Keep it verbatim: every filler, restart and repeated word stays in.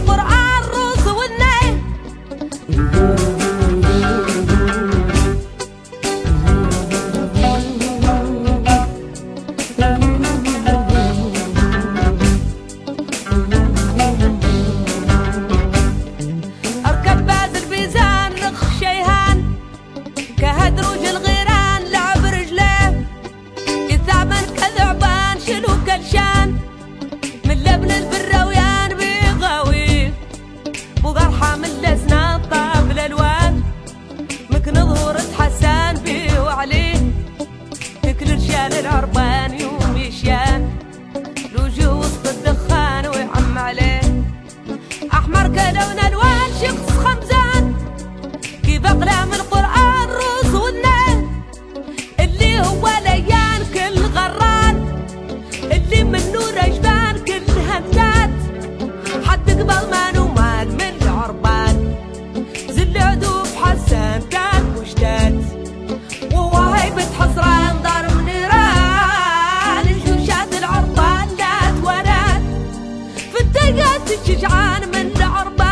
القرآن روس والناي. اركب باز البيزان نخ شيهان كهدروج الغيران لعب رجليه يثعبن كذعبان شلو كلشان من لبن البراويان بيغاوي بوضرحة من الاسنان طاب الالوان مكن ظهور حسان بيه وعليه تكل رجال العربان يوم يشيان لوجه وسط الدخان ويعم عليه احمر كلون الوان شخص خمزان كيف اقلام القرآن روس والنان اللي هو ليان كل غران اللي منه رجبان كل هتات حد قبل ما نومات من العربان زل عدوب حسان كان وشتات وهو هيبة حصران ضرب نيران الجوشات العربان لا تورات في الدقات الشجعان من العربان